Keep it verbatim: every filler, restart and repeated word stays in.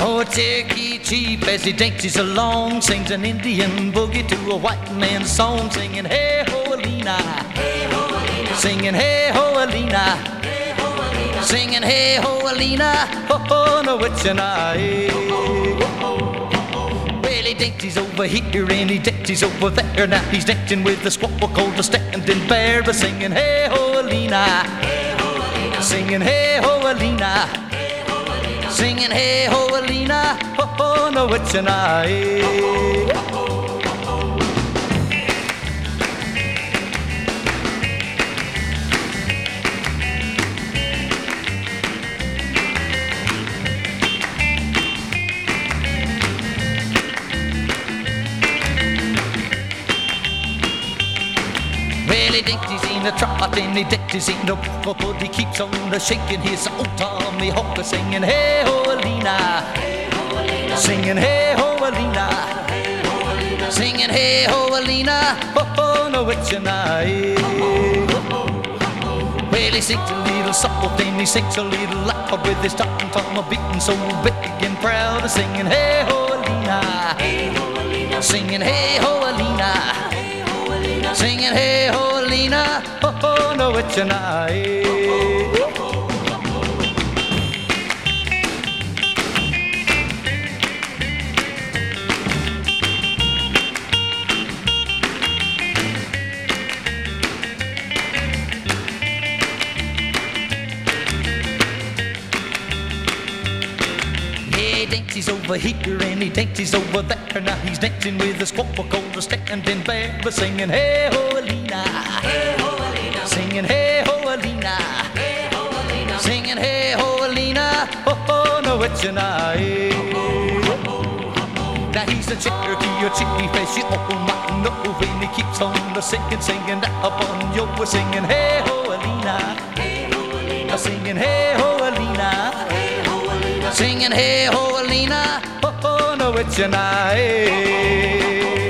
Oh, Cherokee Chief, as he dances along, sings an Indian boogie to a white man's song, singing hey ho Alina, hey ho Alina, singing hey ho Alina, hey ho Alina, singing hey ho Alina, ho ho no witchin' Well, he dances over here and he dances over there. Now he's dancing with the squaw called the standing bear, but singing hey ho Alina, hey ho Alina, singing hey ho Alina, hey ho Alina, singing hey ho Alina, ho ho no witchin' Well, he dances in a trot and he dances in a wiggle, but he keeps on a shaking his old Tommy Hawker, singing hey ho Alina, hey ho Alina, singing hey ho Alina, hey ho Alina, singing hey ho Alina, ho ho no witchin' Well, he sings a little soft and he sings a little loud with his tom tom a beating so big and proud, singing hey ho Alina, hey ho Alina, singing hey ho Alina, singing hey ho Alina, ho ho no witchin' He dances over here and he dances over there. Now he's dancing with the squaw called the standing bear, but singing hey ho Alina, hey ho Alina, singing hey ho Alina, hey ho Alina, singing hey ho Alina, ho ho no witchin' Now he's a Cherokee, a chief, as you all might know, and he keeps on the singing, singing that upon you, singing hey ho Alina, hey ho Alina, singing hey ho Alina, hey ho Alina, singing hey ho Alina, ho ho no witchin'